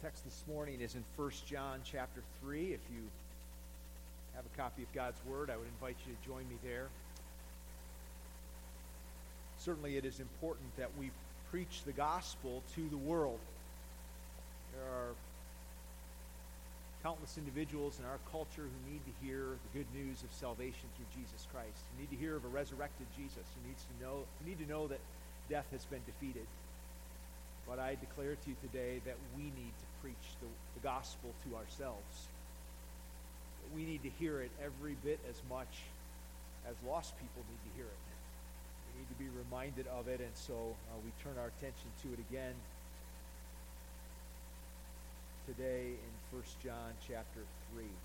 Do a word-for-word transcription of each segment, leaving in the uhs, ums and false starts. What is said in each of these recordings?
text this morning is in First John chapter three. If you have a copy of God's Word, I would invite you to join me there. Certainly it is important that we preach the gospel to the world. There are countless individuals in our culture who need to hear the good news of salvation through Jesus Christ, who need to hear of a resurrected Jesus, who needs to know, who need to know that death has been defeated. But I declare to you today that we need to preach the, the gospel to ourselves. That we need to hear it every bit as much as lost people need to hear it. We need to be reminded of it, and so uh, we turn our attention to it again today in First John chapter three.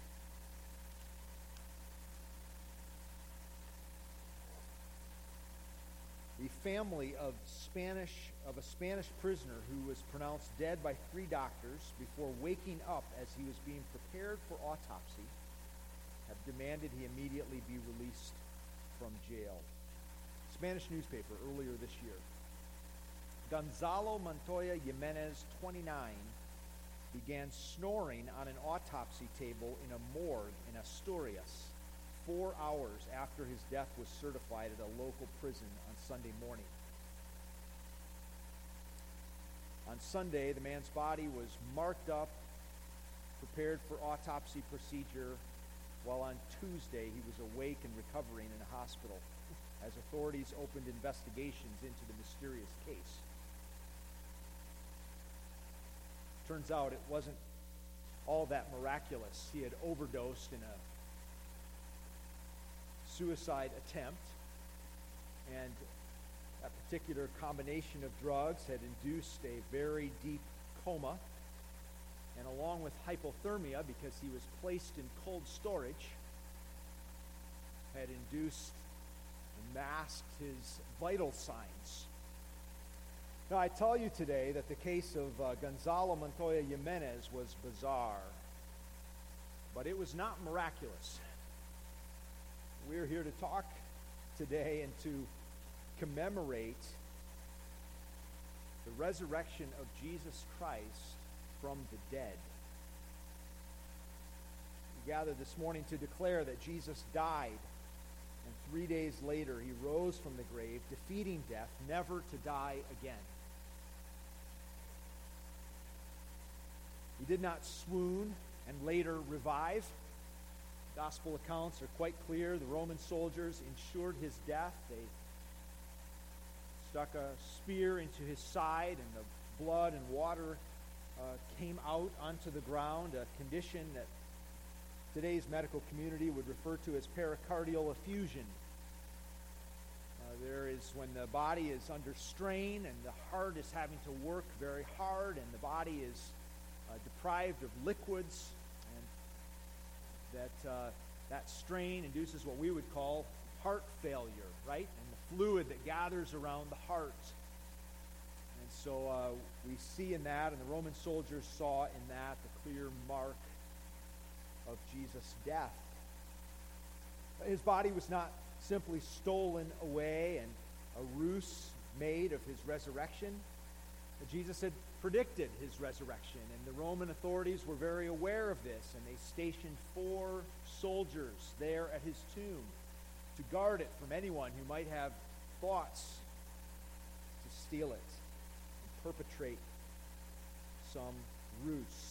The family of Spanish of a Spanish prisoner who was pronounced dead by three doctors before waking up as he was being prepared for autopsy have demanded he immediately be released from jail. Spanish newspaper earlier this year. Gonzalo Montoya Jimenez, twenty-nine, began snoring on an autopsy table in a morgue in Asturias four hours after his death was certified at a local prison on Sunday morning. On Sunday, the man's body was marked up, prepared for autopsy procedure, while on Tuesday he was awake and recovering in a hospital as authorities opened investigations into the mysterious case. Turns out it wasn't all that miraculous. He had overdosed in a suicide attempt, and that particular combination of drugs had induced a very deep coma, and along with hypothermia, because he was placed in cold storage, had induced and masked his vital signs. Now, I tell you today that the case of uh, Gonzalo Montoya Jimenez was bizarre, but it was not miraculous. We're here to talk today and to commemorate the resurrection of Jesus Christ from the dead. We gather this morning to declare that Jesus died, and three days later he rose from the grave, defeating death, never to die again. He did not swoon and later revive. Gospel accounts are quite clear. The Roman soldiers ensured his death. They stuck a spear into his side, and the blood and water uh, came out onto the ground, a condition that today's medical community would refer to as pericardial effusion. Uh, there is when the body is under strain and the heart is having to work very hard, and the body is uh, deprived of liquids, that uh, that strain induces what we would call heart failure, right? And the fluid that gathers around the heart. And so uh, we see in that, and the Roman soldiers saw in that, the clear mark of Jesus' death. His body was not simply stolen away and a ruse made of his resurrection. But Jesus had predicted his resurrection, and the Roman authorities were very aware of this, and they stationed four soldiers there at his tomb to guard it from anyone who might have thoughts to steal it and perpetrate some ruse.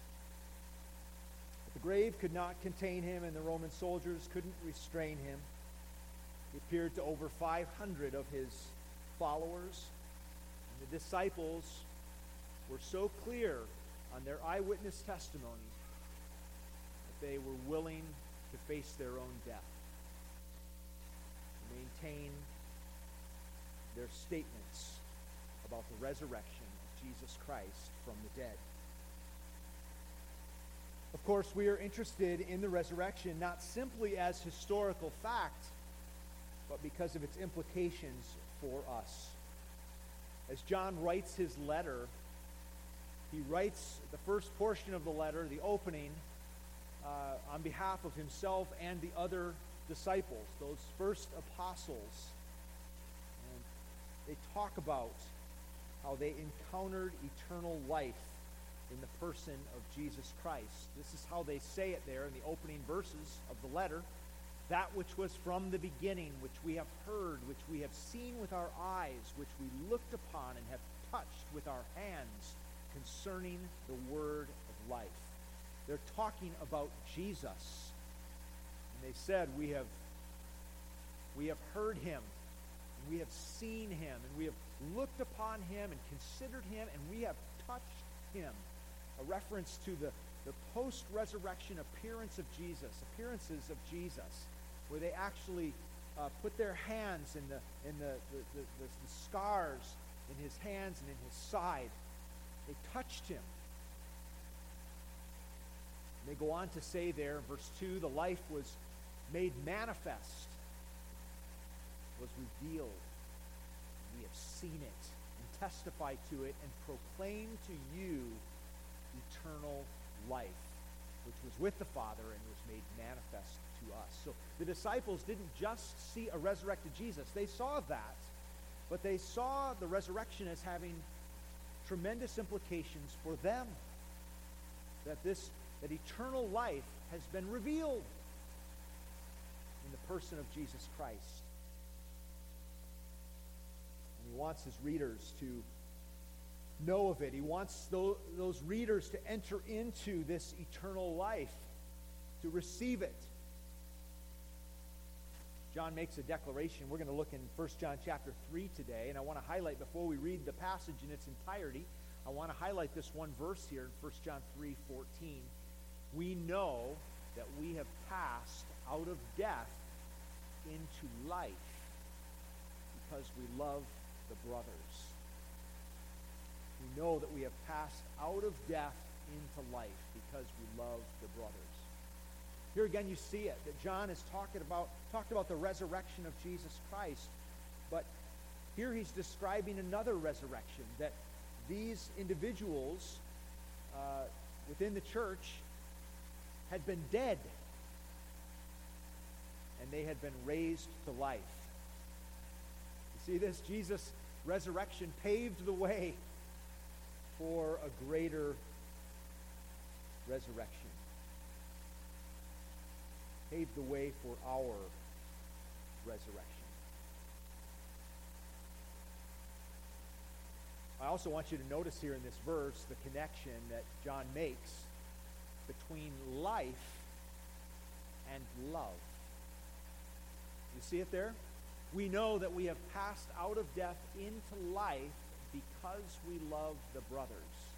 But the grave could not contain him, and the Roman soldiers couldn't restrain him. He appeared to over five hundred of his followers, and the disciples were so clear on their eyewitness testimony that they were willing to face their own death, to maintain their statements about the resurrection of Jesus Christ from the dead. Of course, we are interested in the resurrection not simply as historical fact, but because of its implications for us. As John writes his letter, he writes the first portion of the letter, the opening, uh, on behalf of himself and the other disciples, those first apostles. And they talk about how they encountered eternal life in the person of Jesus Christ. This is how they say it there in the opening verses of the letter. That which was from the beginning, which we have heard, which we have seen with our eyes, which we looked upon and have touched with our hands, concerning the word of life. They're talking about Jesus. And they said, we have, we have heard him, and we have seen him, and we have looked upon him and considered him, and we have touched him. A reference to the, the post-resurrection appearance of Jesus, appearances of Jesus, where they actually uh, put their hands in the in the the, the, the the scars in his hands and in his side. They touched him. And they go on to say there in verse two, the life was made manifest, was revealed. We have seen it and testify to it and proclaim to you eternal life, which was with the Father and was made manifest to us. So the disciples didn't just see a resurrected Jesus. They saw that, but they saw the resurrection as having tremendous implications for them. That this, that eternal life has been revealed in the person of Jesus Christ. And he wants his readers to know of it. He wants those, those readers to enter into this eternal life, to receive it. John makes a declaration. We're going to look in First John chapter three today, and I want to highlight, before we read the passage in its entirety, I want to highlight this one verse here in First John three fourteen. We know that we have passed out of death into life because we love the brothers. We know that we have passed out of death into life because we love the brothers. Here again you see it, that John is talking about, talked about the resurrection of Jesus Christ, but here he's describing another resurrection, that these individuals uh, within the church had been dead, and they had been raised to life. You see this? Jesus' resurrection paved the way for a greater resurrection. Paved the way for our resurrection. I also want you to notice here in this verse the connection that John makes between life and love. You see it there? We know that we have passed out of death into life because we love the brothers.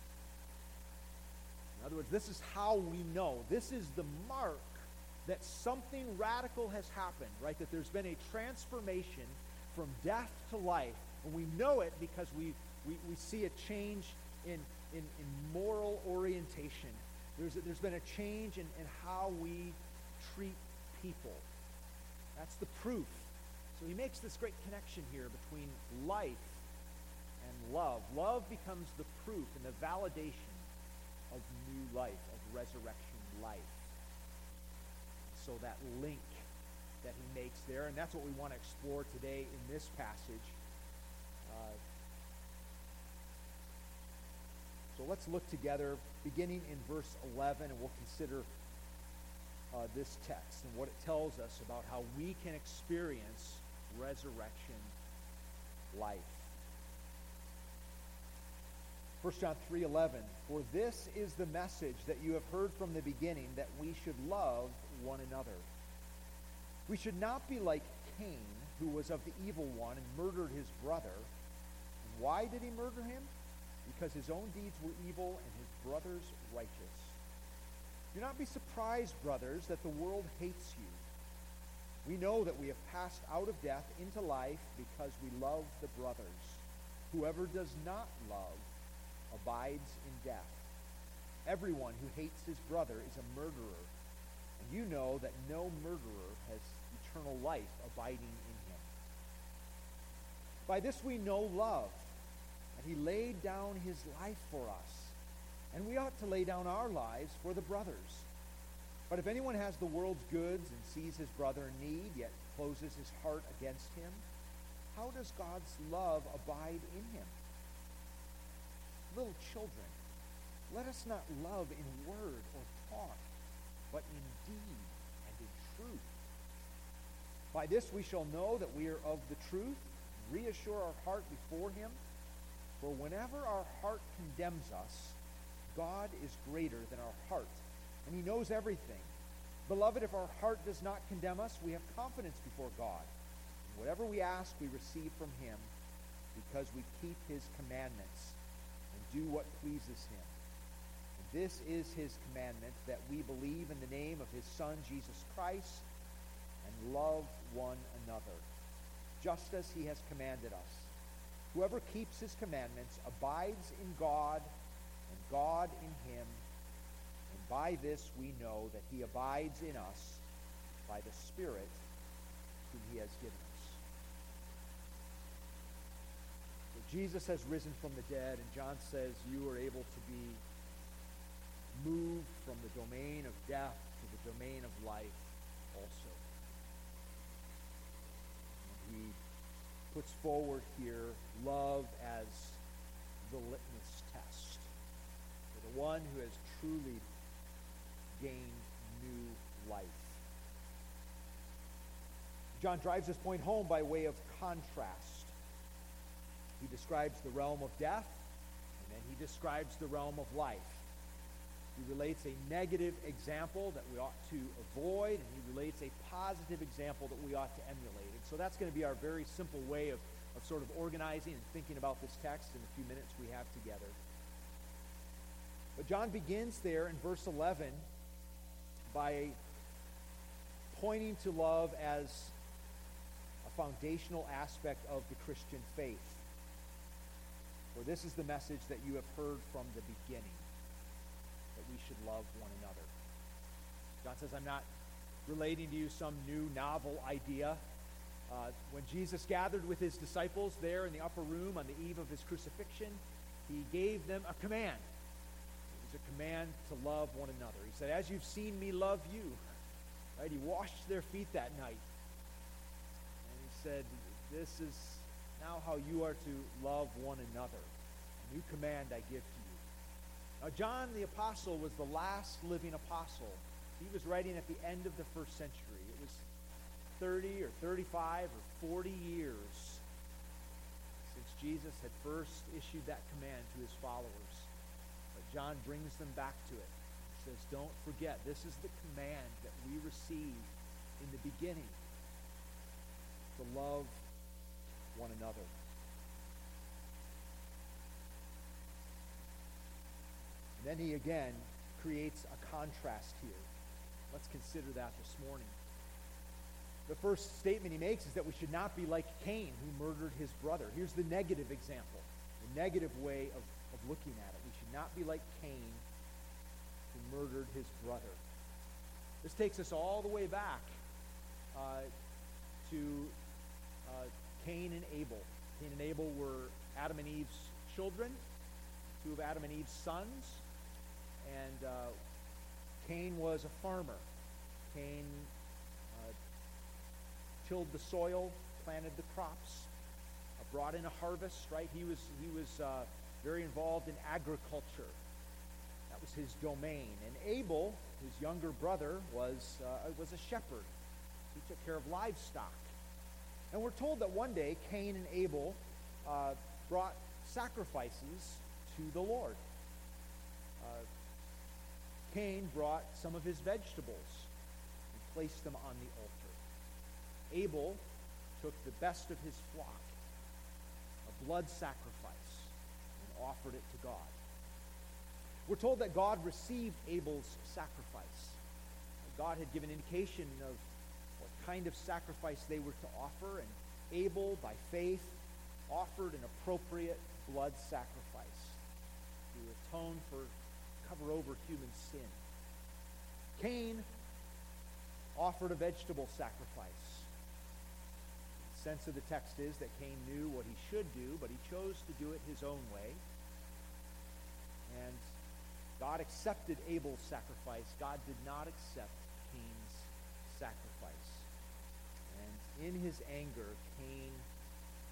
In other words, this is how we know. This is the mark that something radical has happened, right? That there's been a transformation from death to life. And we know it because we, we, we see a change in, in, in moral orientation. There's, a, there's been a change in, in how we treat people. That's the proof. So he makes this great connection here between life and love. Love becomes the proof and the validation of new life, of resurrection life. So that link that he makes there, and that's what we want to explore today in this passage. Uh, so let's look together, beginning in verse eleven, and we'll consider uh, this text and what it tells us about how we can experience resurrection life. First John three eleven, for this is the message that you have heard from the beginning, that we should love one another. We should not be like Cain, who was of the evil one and murdered his brother. And why did he murder him? Because his own deeds were evil and his brother's righteous. Do not be surprised, brothers, that the world hates you. We know that we have passed out of death into life because we love the brothers. Whoever does not love abides in death. Everyone who hates his brother is a murderer, and you know that no murderer has eternal life abiding in him. By this we know love, that he laid down his life for us, and we ought to lay down our lives for the brothers. But if anyone has the world's goods and sees his brother in need, yet closes his heart against him, how does God's love abide in him? Little children, let us not love in word or talk, but in deed and in truth. By this we shall know that we are of the truth, and reassure our heart before him. For whenever our heart condemns us, God is greater than our heart, and he knows everything. Beloved, if our heart does not condemn us, we have confidence before God. And whatever we ask, we receive from him, because we keep his commandments and do what pleases him. And this is his commandment, that we believe in the name of his Son, Jesus Christ, and love one another, just as he has commanded us. Whoever keeps his commandments abides in God, and God in him. And by this we know that he abides in us by the Spirit whom he has given us. So Jesus has risen from the dead, and John says you are able to be moved from the domain of death to the domain of life also. And he puts forward here love as the litmus test for the one who has truly gained new life. John drives this point home by way of contrast. He describes the realm of death, and then he describes the realm of life. He relates a negative example that we ought to avoid, and he relates a positive example that we ought to emulate. And so that's going to be our very simple way of, of sort of organizing and thinking about this text in the few minutes we have together. But John begins there in verse eleven by pointing to love as a foundational aspect of the Christian faith. For this is the message that you have heard from the beginning, that we should love one another. John says, I'm not relating to you some new novel idea. Uh, when Jesus gathered with his disciples there in the upper room on the eve of his crucifixion, he gave them a command. It was a command to love one another. He said, as you've seen me love you. Right? He washed their feet that night. And he said, this is now how you are to love one another. A new command I give to you. Now, John the Apostle was the last living apostle. He was writing at the end of the first century. It was thirty or thirty-five or forty years since Jesus had first issued that command to his followers. But John brings them back to it. He says, don't forget, this is the command that we received in the beginning, to love one another. And then he again creates a contrast here. Let's consider that this morning. The first statement he makes is that we should not be like Cain, who murdered his brother. Here's the negative example, the negative way of, of looking at it. We should not be like Cain, who murdered his brother. This takes us all the way back uh, to uh, Cain and Abel. Cain and Abel were Adam and Eve's children, two of Adam and Eve's sons. And uh, Cain was a farmer. Cain uh, tilled the soil, planted the crops, uh, brought in a harvest, right? He was, he was uh, very involved in agriculture. That was his domain. And Abel, his younger brother, was, uh, was a shepherd. He took care of livestock. And we're told that one day Cain and Abel uh, brought sacrifices to the Lord. Uh, Cain brought some of his vegetables and placed them on the altar. Abel took the best of his flock, a blood sacrifice, and offered it to God. We're told that God received Abel's sacrifice. God had given indication of what kind of sacrifice they were to offer, and Abel, by faith, offered an appropriate blood sacrifice to atone for cover over human sin. Cain offered a vegetable sacrifice. The sense of the text is that Cain knew what he should do, but he chose to do it his own way. And God accepted Abel's sacrifice. God did not accept Cain's sacrifice. And in his anger, Cain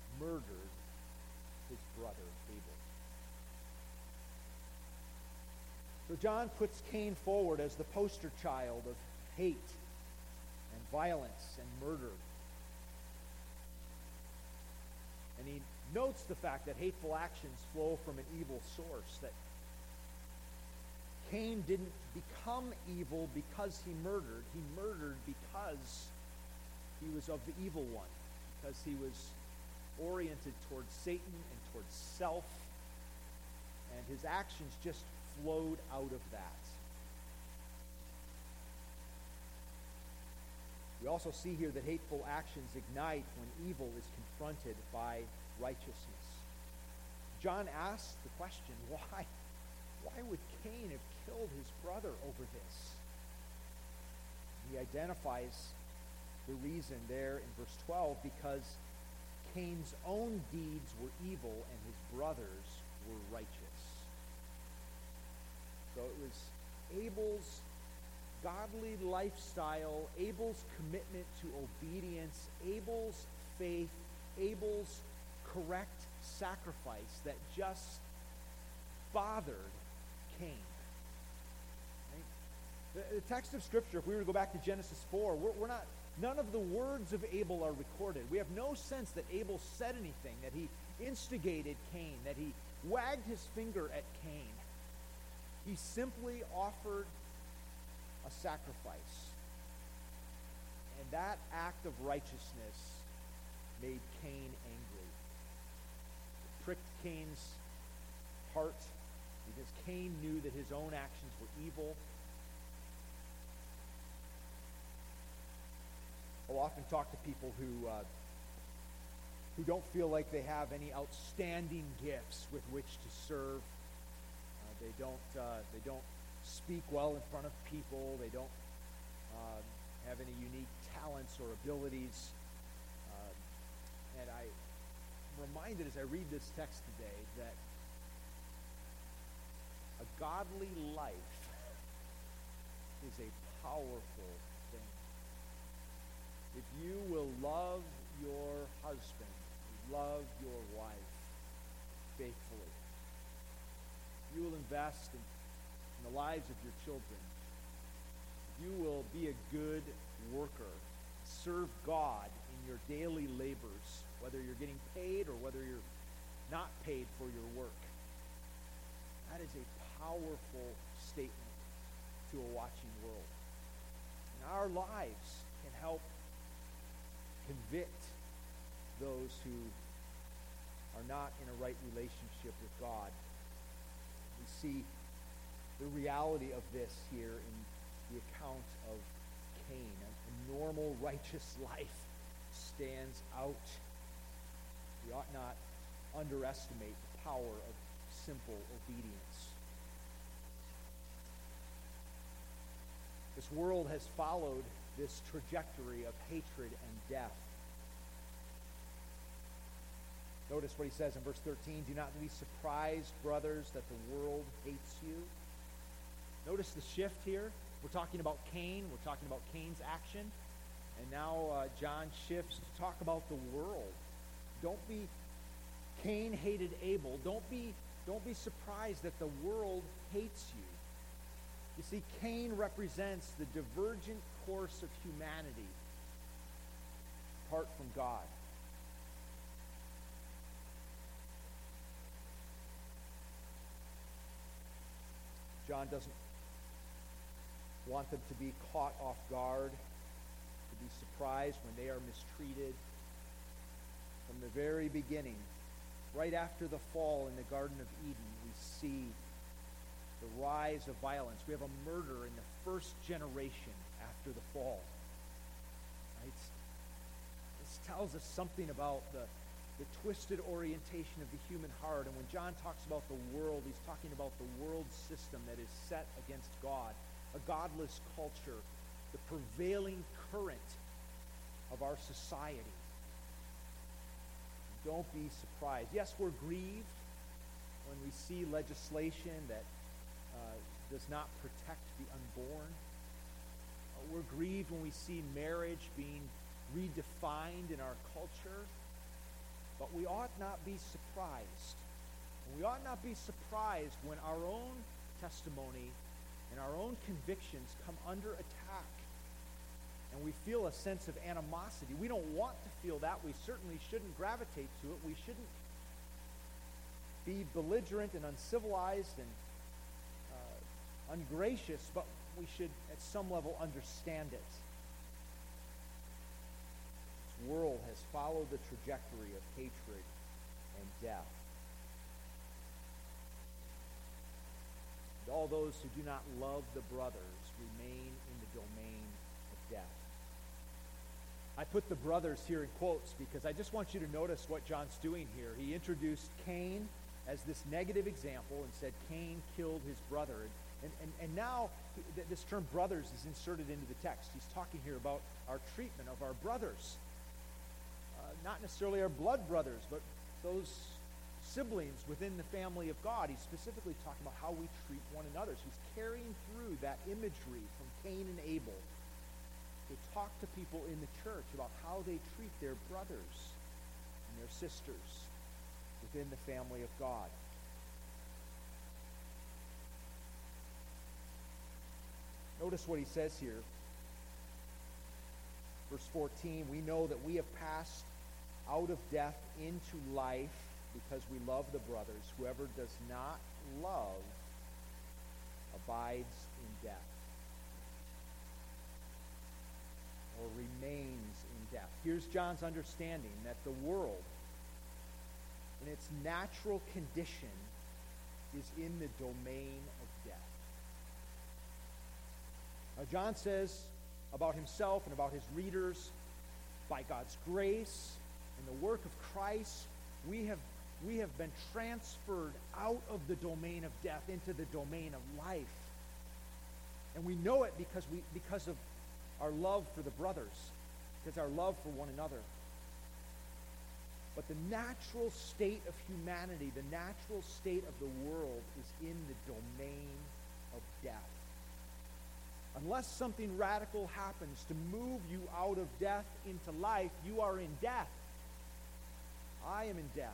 murdered his brother Abel. So John puts Cain forward as the poster child of hate and violence and murder. And he notes the fact that hateful actions flow from an evil source, that Cain didn't become evil because he murdered. He murdered because he was of the evil one, because he was oriented towards Satan and towards self, and his actions just flowed out of that. We also see here that hateful actions ignite when evil is confronted by righteousness. John asks the question, why? Why would Cain have killed his brother over this? He identifies the reason there in verse twelve, because Cain's own deeds were evil and his brothers were righteous. So it was Abel's godly lifestyle, Abel's commitment to obedience, Abel's faith, Abel's correct sacrifice that just bothered Cain. Right? The, the text of Scripture, if we were to go back to Genesis four, we're, we're not, none of the words of Abel are recorded. We have no sense that Abel said anything, that he instigated Cain, that he wagged his finger at Cain. He simply offered a sacrifice. And that act of righteousness made Cain angry. It pricked Cain's heart because Cain knew that his own actions were evil. I'll often talk to people who uh, who don't feel like they have any outstanding gifts with which to serve. Uh, they don't uh, they don't speak well in front of people. They don't uh, have any unique talents or abilities. Uh, and I'm reminded as I read this text today that a godly life is a powerful thing. If you will love your husband, love your wife faithfully, you will invest in, in the lives of your children, you will be a good worker, serve God in your daily labors, whether you're getting paid or whether you're not paid for your work. That is a powerful statement to a watching world. And our lives can help convict those who are not in a right relationship with God. We see the reality of this here in the account of Cain. A, a normal, righteous life stands out. We ought not underestimate the power of simple obedience. This world has followed this trajectory of hatred and death. Notice what he says in verse thirteen, do not be surprised, brothers, that the world hates you. Notice the shift here. We're talking about Cain. We're talking about Cain's action. And now uh, John shifts to talk about the world. Don't be, Cain hated Abel. Don't be, don't be surprised that the world hates you. You see, Cain represents the divergent course of humanity apart from God. John doesn't want them to be caught off guard, to be surprised when they are mistreated. From the very beginning, right after the fall in the Garden of Eden, we see the rise of violence. We have a murder in the first generation after the fall. Right? This tells us something about the the twisted orientation of the human heart. And when John talks about the world, he's talking about the world system that is set against God, a godless culture, the prevailing current of our society. Don't be surprised. Yes, we're grieved when we see legislation that uh, does not protect the unborn. Uh, we're grieved when we see marriage being redefined in our culture. But we ought not be surprised. We ought not be surprised when our own testimony and our own convictions come under attack, and we feel a sense of animosity. We don't want to feel that. We certainly shouldn't gravitate to it. We shouldn't be belligerent and uncivilized and uh, ungracious, but we should, at some level, understand it. This world has followed the trajectory of hatred and death. And all those who do not love the brothers remain in the domain of death. I put the brothers here in quotes because I just want you to notice what John's doing here. He introduced Cain as this negative example and said Cain killed his brother. And, and, and now he, this term brothers is inserted into the text. He's talking here about our treatment of our brothers. Uh, not necessarily our blood brothers, but those siblings within the family of God. He's specifically talking about how we treat one another. So he's carrying through that imagery from Cain and Abel to talk to people in the church about how they treat their brothers and their sisters within the family of God. Notice what he says here. Verse fourteen, we know that we have passed out of death into life because we love the brothers. Whoever does not love abides in death, or remains in death. Here's John's understanding that the world, in its natural condition, is in the domain of death. Now, John says about himself and about his readers, by God's grace and the work of Christ, we have, we have been transferred out of the domain of death into the domain of life. And we know it because we because of our love for the brothers, because our love for one another. But the natural state of humanity, the natural state of the world is in the domain of death. Unless something radical happens to move you out of death into life, you are in death. I am in death.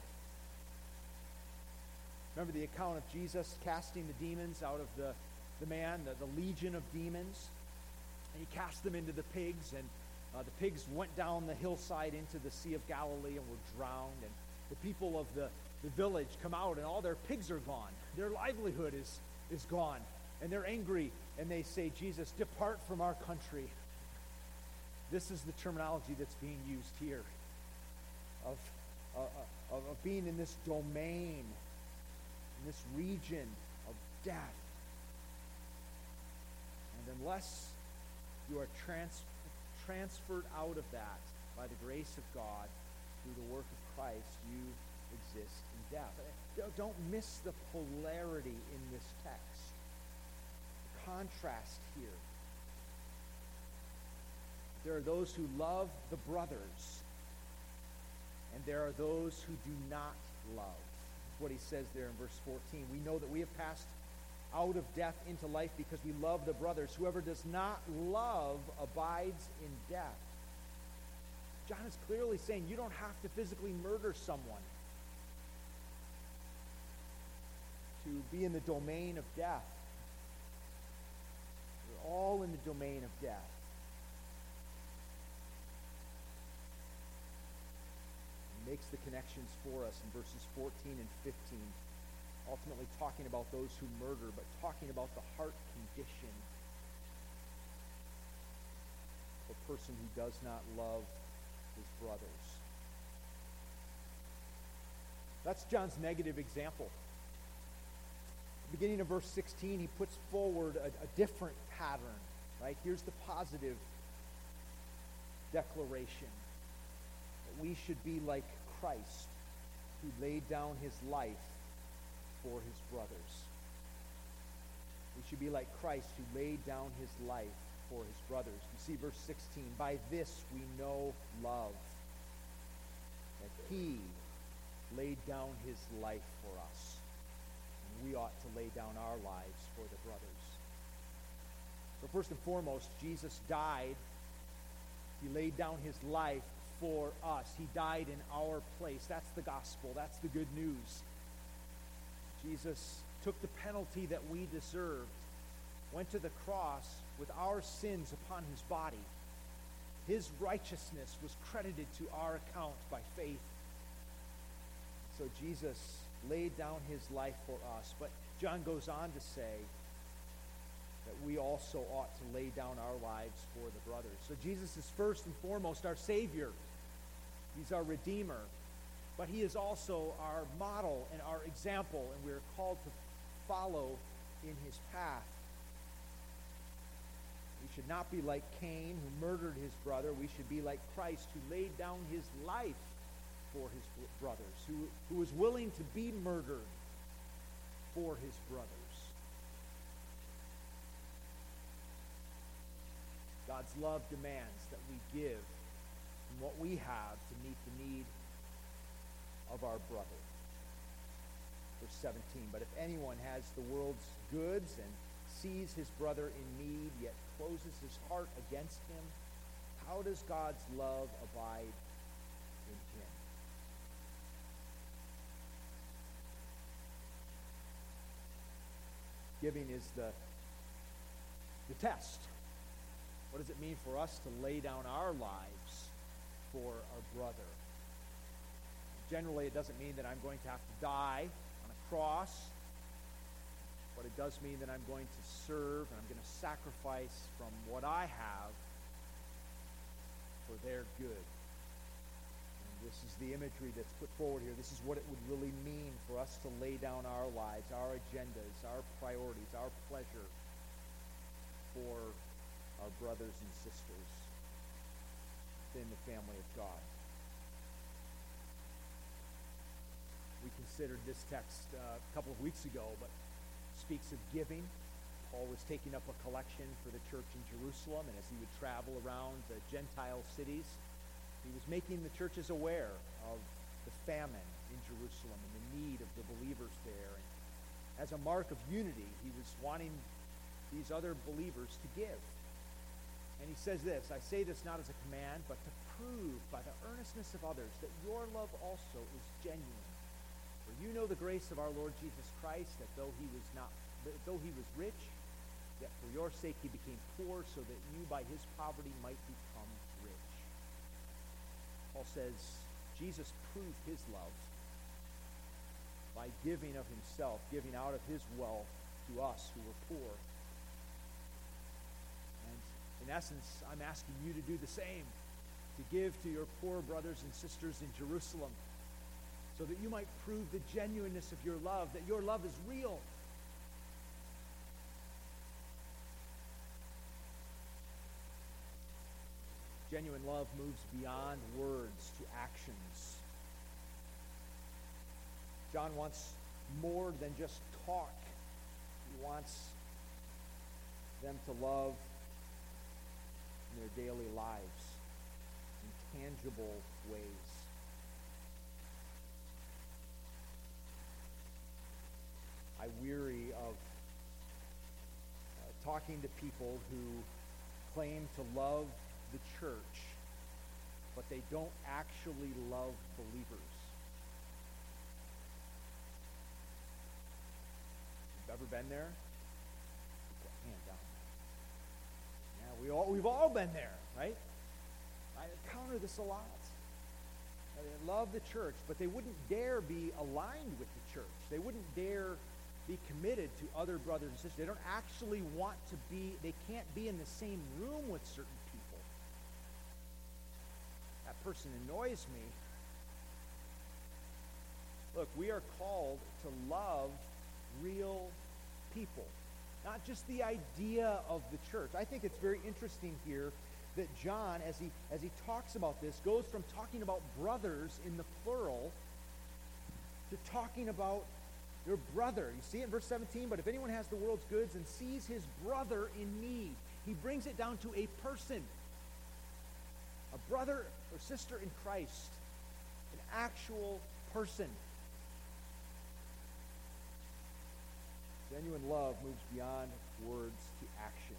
Remember the account of Jesus casting the demons out of the, the man, the, the legion of demons? And he cast them into the pigs, and uh, the pigs went down the hillside into the Sea of Galilee and were drowned. And the people of the, the village come out, and all their pigs are gone. Their livelihood is, is gone. And they're angry, and they say, Jesus, depart from our country. This is the terminology that's being used here of, uh, of, of being in this domain, in this region of death. And unless you are trans- transferred out of that by the grace of God through the work of Christ, you exist in death. Don't miss the polarity in this text. The contrast here. There are those who love the brothers, and there are those who do not love. That's what he says there in verse fourteen. We know that we have passed out of death into life because we love the brothers. Whoever does not love abides in death. John is clearly saying you don't have to physically murder someone to be in the domain of death. We're all in the domain of death. He makes the connections for us in verses fourteen and fifteen. Ultimately talking about those who murder, but talking about the heart condition of a person who does not love his brothers. That's John's negative example. Beginning of verse sixteen, he puts forward a, a different pattern, right? Here's the positive declaration that we should be like Christ, who laid down his life for his brothers. We should be like Christ, who laid down his life for his brothers. You see verse sixteen, by this we know love, that he laid down his life for us, and we ought to lay down our lives for the brothers. So first and foremost, Jesus died. He laid down his life for us. He died in our place. That's the gospel. That's the good news. Jesus took the penalty that we deserved, went to the cross with our sins upon his body. His righteousness was credited to our account by faith. So Jesus laid down his life for us. But John goes on to say that we also ought to lay down our lives for the brothers. So Jesus is first and foremost our Savior. He's our Redeemer. But he is also our model and our example, and we are called to follow in his path. We should not be like Cain, who murdered his brother. We should be like Christ, who laid down his life for his brothers, who, who was willing to be murdered for his brothers. God's love demands that we give from what we have to meet the need of our brother. Verse seventeen, but if anyone has the world's goods and sees his brother in need, yet closes his heart against him, how does God's love abide in him? Giving is the, the test. What does it mean for us to lay down our lives for our brother? Generally, it doesn't mean that I'm going to have to die on a cross, but it does mean that I'm going to serve and I'm going to sacrifice from what I have for their good. And this is the imagery that's put forward here. This is what it would really mean for us to lay down our lives, our agendas, our priorities, our pleasure for our brothers and sisters within the family of God. We considered this text uh, a couple of weeks ago, but speaks of giving. Paul was taking up a collection for the church in Jerusalem, and as he would travel around the Gentile cities, he was making the churches aware of the famine in Jerusalem and the need of the believers there. And as a mark of unity, he was wanting these other believers to give. And he says this, I say this not as a command, but to prove by the earnestness of others that your love also is genuine. For you know the grace of our Lord Jesus Christ, that though he was not, though he was rich, yet for your sake he became poor, so that you by his poverty might become rich. Paul says Jesus proved his love by giving of himself, giving out of his wealth to us who were poor. And in essence, I'm asking you to do the same, to give to your poor brothers and sisters in Jerusalem, so that you might prove the genuineness of your love, that your love is real. Genuine love moves beyond words to actions. John wants more than just talk. He wants them to love in their daily lives, in tangible ways. I weary of uh, talking to people who claim to love the church, but they don't actually love believers. You've ever been there? Put a hand down. Yeah, we all, we've all been there, right? I encounter this a lot. They love the church, but they wouldn't dare be aligned with the church. They wouldn't dare be committed to other brothers and sisters. They don't actually want to be, they can't be in the same room with certain people. That person annoys me. Look, we are called to love real people, not just the idea of the church. I think it's very interesting here that John, as he as he talks about this, goes from talking about brothers in the plural to talking about your brother. You see it in verse seventeen, but if anyone has the world's goods and sees his brother in need, he brings it down to a person, a brother or sister in Christ, an actual person. Genuine love moves beyond words to action.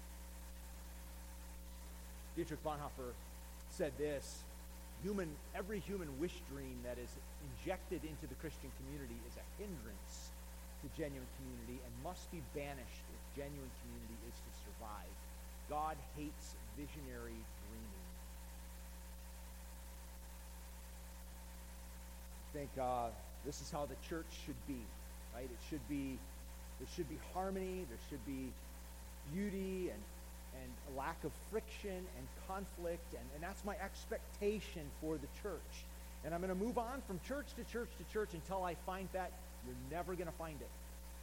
Dietrich Bonhoeffer said this, human, every human wish dream that is injected into the Christian community is a hindrance to genuine community and must be banished if genuine community is to survive. God hates visionary dreaming. I think uh, this is how the church should be, right? It should be, there should be harmony, there should be beauty and, and a lack of friction and conflict, and, and that's my expectation for the church. And I'm going to move on from church to church to church until I find that. You're never going to find it.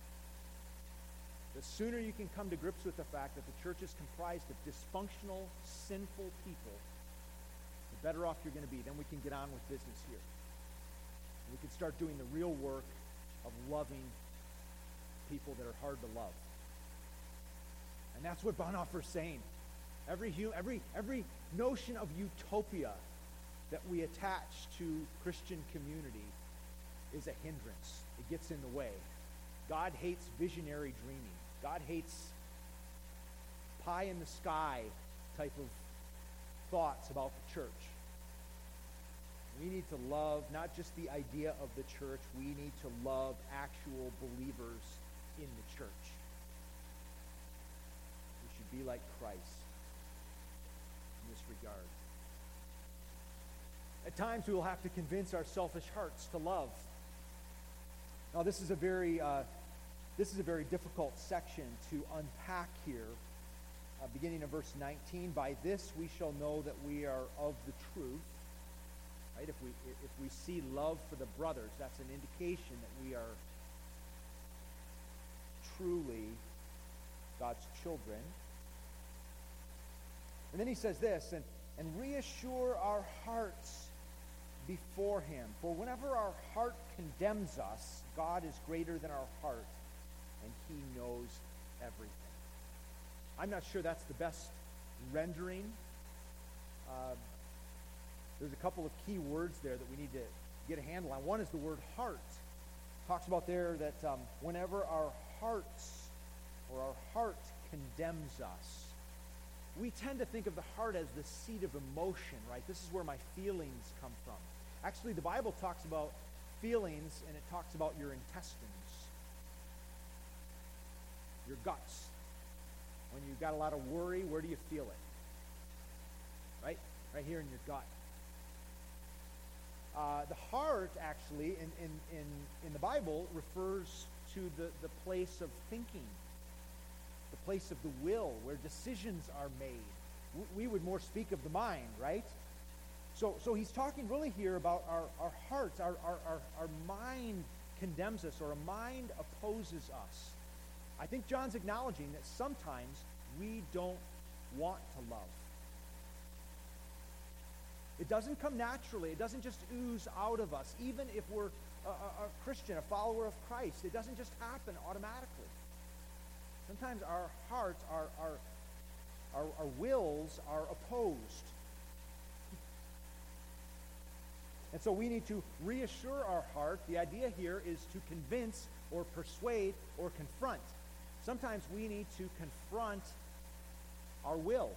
The sooner you can come to grips with the fact that the church is comprised of dysfunctional, sinful people, the better off you're going to be. Then we can get on with business here. We can start doing the real work of loving people that are hard to love. And that's what Bonhoeffer's saying. Every, every, every notion of utopia that we attach to Christian community is a hindrance. It gets in the way. God hates visionary dreaming. God hates pie in the sky type of thoughts about the church. We need to love not just the idea of the church, we need to love actual believers in the church. We should be like Christ in this regard. At times we will have to convince our selfish hearts to love. Now this is a very uh, this is a very difficult section to unpack here. Uh, beginning in verse nineteen, by this we shall know that we are of the truth. Right? If we if we see love for the brothers, that's an indication that we are truly God's children. And then he says this, and, and reassure our hearts before him. For whenever our heart condemns us, God is greater than our heart, and he knows everything. I'm not sure that's the best rendering. Uh, there's a couple of key words there that we need to get a handle on. One is the word heart. It talks about there that um, whenever our hearts or our heart condemns us, we tend to think of the heart as the seat of emotion, right? This is where my feelings come from. Actually, the Bible talks about feelings, and it talks about your intestines, your guts. When you've got a lot of worry, where do you feel it? Right? Right here in your gut. Uh, the heart, actually, in, in, in, in the Bible, refers to the, the place of thinking, the place of the will, where decisions are made. We would more speak of the mind, right? So so he's talking really here about our, our hearts. Our, our, our, our mind condemns us, or our mind opposes us. I think John's acknowledging that sometimes we don't want to love. It doesn't come naturally. It doesn't just ooze out of us. Even if we're a, a, a Christian, a follower of Christ, it doesn't just happen automatically. Sometimes our hearts, our, our, our, our wills are opposed. And so we need to reassure our heart. The idea here is to convince or persuade or confront. Sometimes we need to confront our will.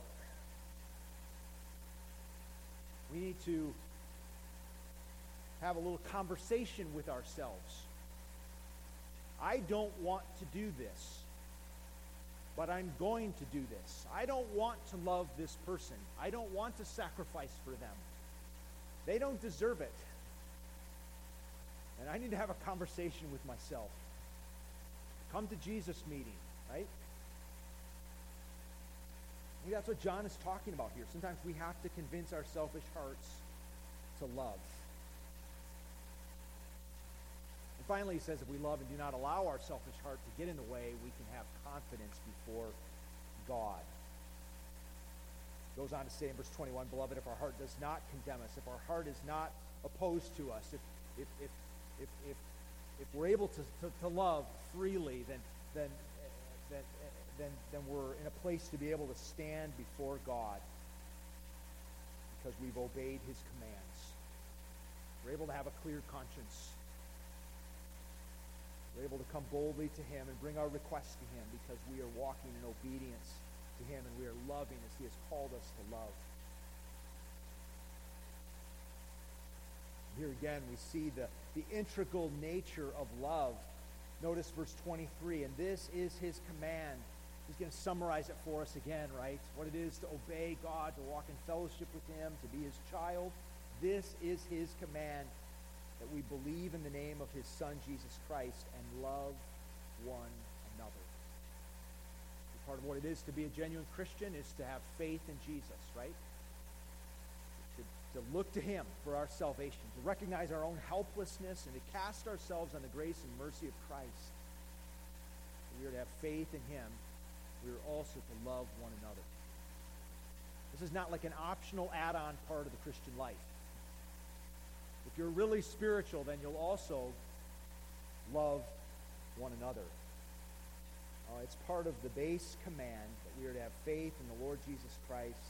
We need to have a little conversation with ourselves. I don't want to do this, but I'm going to do this. I don't want to love this person. I don't want to sacrifice for them. They don't deserve it. And I need to have a conversation with myself. Come to Jesus meeting, right? I think that's what John is talking about here. Sometimes we have to convince our selfish hearts to love. And finally, he says, if we love and do not allow our selfish heart to get in the way, we can have confidence before God. Goes on to say in verse twenty-one, beloved, if our heart does not condemn us, if our heart is not opposed to us, if if if if if, if we're able to, to, to love freely, then then then then then we're in a place to be able to stand before God because we've obeyed his commands. We're able to have a clear conscience. We're able to come boldly to him and bring our requests to him because we are walking in obedience to him, and we are loving as he has called us to love. Here again, we see the, the integral nature of love. Notice verse twenty-three, and this is his command. He's going to summarize it for us again, right? What it is to obey God, to walk in fellowship with him, to be his child. This is his command, that we believe in the name of his Son, Jesus Christ, and love one another. Part of what it is to be a genuine Christian is to have faith in Jesus, right? To, to look to him for our salvation, to recognize our own helplessness, and to cast ourselves on the grace and mercy of Christ. We are to have faith in him. We are also to love one another. This is not like an optional add-on part of the Christian life. If you're really spiritual, then you'll also love one another. Uh, it's part of the base command that we are to have faith in the Lord Jesus Christ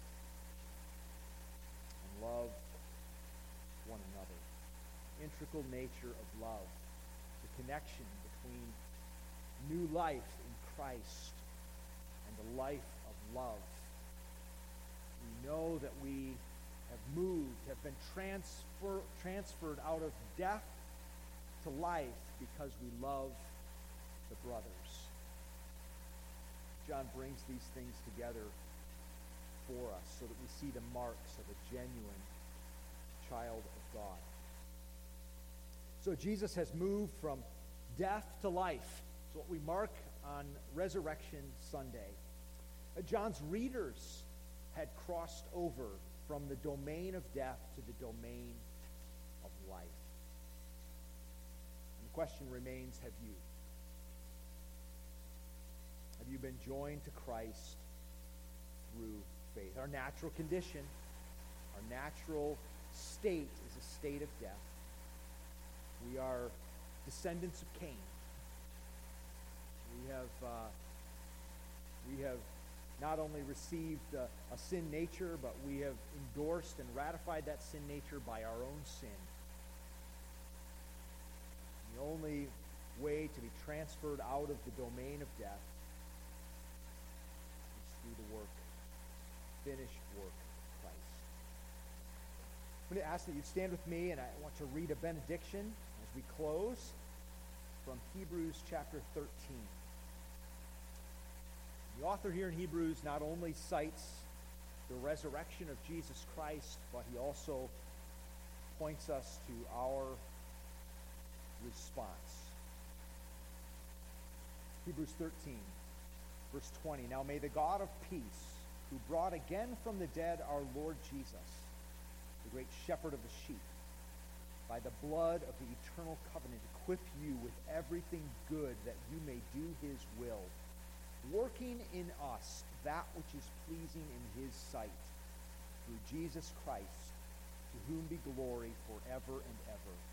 and love one another. Integral nature of love, the connection between new life in Christ and the life of love. We know that we have moved, have been transfer, transferred out of death to life because we love the brothers. John brings these things together for us so that we see the marks of a genuine child of God. So Jesus has moved from death to life. It's what we mark on Resurrection Sunday. Uh, John's readers had crossed over from the domain of death to the domain of life. And the question remains, have you? Have you been joined to Christ through faith? Our natural condition, our natural state is a state of death. We are descendants of Cain. We have uh, we have not only received uh, a sin nature, but we have endorsed and ratified that sin nature by our own sin. The only way to be transferred out of the domain of death through the work, finished work of Christ. I'm going to ask that you stand with me, and I want to read a benediction as we close from Hebrews chapter thirteen. The author here in Hebrews not only cites the resurrection of Jesus Christ, but he also points us to our response. Hebrews thirteen. Verse twenty, now may the God of peace, who brought again from the dead our Lord Jesus, the great shepherd of the sheep, by the blood of the eternal covenant, equip you with everything good that you may do his will, working in us that which is pleasing in his sight, through Jesus Christ, to whom be glory forever and ever.